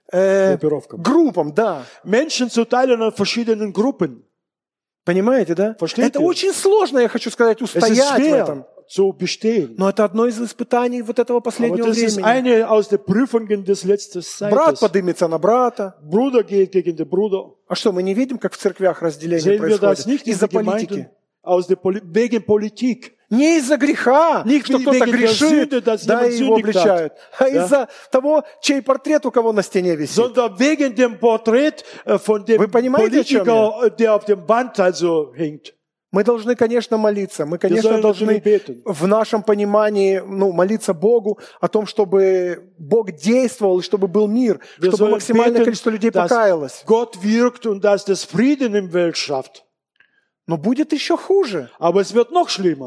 A: группам, да.
B: Menschen zu teilen in verschiedenen Gruppen.
A: Понимаете, да?
B: Versteht
A: Это
B: ihr?
A: очень сложно, я хочу сказать,
B: Es ist
A: устоять в этом.
B: schwer zu bestehen.
A: Но это одно из испытаний вот этого
B: Aber
A: последнего
B: das ist
A: времени.
B: eine aus den Prüfungen des letzten
A: Брат
B: Zeites.
A: подымется на брата.
B: Bruder geht gegen den Bruder.
A: А что, мы не видим, как в церквях разделение
B: Sehen wir das
A: происходит?
B: nicht in
A: Из-за
B: den
A: политики.
B: Gemeinden? Aus der wegen Politik.
A: Не из-за греха,
B: Nicht
A: что кто-то
B: wegen der
A: грешит,
B: Sünde, dass
A: да,
B: jemand
A: и его
B: sündigt hat.
A: обличают, а
B: Ja.
A: из-за того, чей портрет у кого на стене висит.
B: Sondern wegen dem Porträt von dem
A: Вы понимаете, о чем
B: Politiker, der auf dem Band also hängt.
A: Мы должны, конечно, молиться. Мы, конечно,
B: sollen
A: должны
B: natürlich beten.
A: в нашем понимании молиться Богу о том, чтобы Бог действовал, и чтобы был мир,
B: Wir
A: чтобы
B: sollen
A: максимальное
B: beten,
A: количество людей
B: dass
A: покаялось.
B: Gott wirkt und dass das Frieden in der Welt schafft.
A: Но будет еще хуже.
B: Aber es wird noch schlimmer.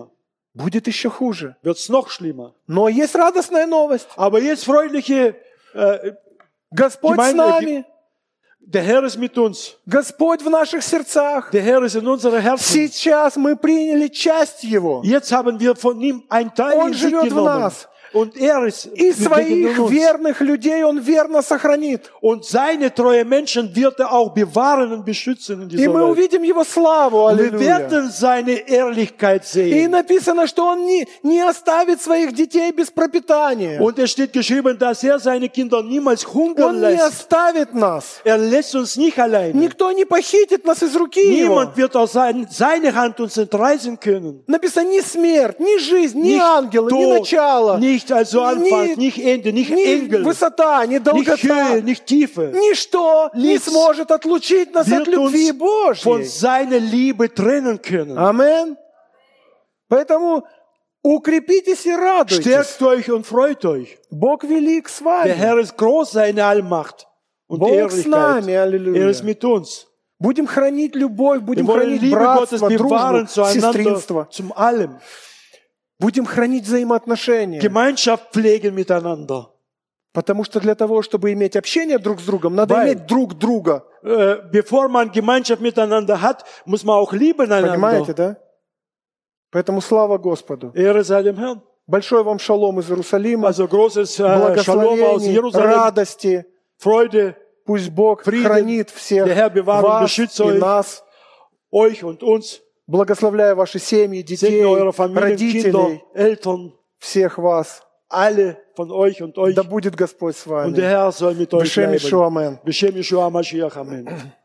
A: будет еще хуже.
B: wird's noch schlimmer.
A: Но есть радостная новость.
B: Aber jetzt freudige,
A: Господь с нами.
B: der Herr ist mit uns.
A: Господь в наших сердцах.
B: Der Herr ist in unseren Herzen.
A: Сейчас мы приняли часть Его.
B: Jetzt haben wir von ihm ein Teil
A: Он
B: in sich
A: живет в
B: genommen.
A: нас.
B: Und er ist
A: И своих
B: in uns.
A: верных людей Он верно сохранит.
B: Und seine treue Menschen wird er auch bewahren und beschützen in
A: И
B: dieser
A: мы
B: Welt.
A: увидим Его славу.
B: Wir
A: Аллилуйя.
B: werden seine Ehrlichkeit
A: И
B: sehen.
A: написано, что Он не оставит своих детей без пропитания.
B: Und es steht geschrieben, dass er seine Kinder niemals hungern
A: Он не
B: lässt.
A: оставит нас.
B: Er lässt uns nicht alleine.
A: Никто не похитит нас из руки Его.
B: Niemand wird aus seine Hand uns entreißen können.
A: Написано, ни смерть, ни жизнь, ни
B: Nicht
A: ангелы, ни
B: Tod,
A: начало,
B: nicht also Anfang,
A: ни
B: nicht Ende, nicht
A: ни
B: Engel,
A: высота, ни
B: nicht
A: долгота,
B: Höhe, nicht Tiefe.
A: ничто не
B: Nichts
A: сможет отлучить нас от
B: wird
A: любви
B: uns von
A: Божьей.
B: seiner Liebe trennen können.
A: Амин. Поэтому укрепитесь и радуйтесь.
B: Stärkt euch und freut euch.
A: Бог велик с
B: Der
A: вами.
B: Herr ist groß, seine Allmacht und
A: Бог с
B: Ehrlichkeit.
A: нами.
B: Er
A: Аллилуйя.
B: ist mit uns.
A: Будем хранить любовь,
B: Wir
A: будем
B: wollen
A: хранить
B: Liebe Gottes
A: братство,
B: bewahren
A: дружбу, сестринство.
B: zueinander, zum allem.
A: Будем хранить взаимоотношения.
B: Gemeinschaft pflegen miteinander.
A: Потому что для того, чтобы иметь общение друг с другом, надо
B: Weil-
A: иметь друг друга.
B: Bevor man Gemeinschaft miteinander hat, muss man auch lieben
A: Понимаете,
B: einander.
A: да? Поэтому слава Господу.
B: Ehre sei dem Herrn.
A: Большой вам шалом из Иерусалима.
B: Also großes Shalom aus
A: Благословений,
B: Jerusalem,
A: радости.
B: Freude,
A: Пусть Бог
B: Frieden.
A: хранит всех
B: Der Herr bewahre und
A: вас
B: beschütze
A: и
B: euch.
A: нас.
B: euch und uns.
A: Благословляю ваши семьи, детей,
B: Segne eure Familien, Kinder,
A: родителей,
B: Eltern,
A: всех вас.
B: alle von euch und euch.
A: Да будет Господь с
B: Und der
A: вами.
B: Herr soll mit euch
A: Бешем Ишуа,
B: bleiben.
A: амен.
B: Beshem Yeshua Mashiach. Amen.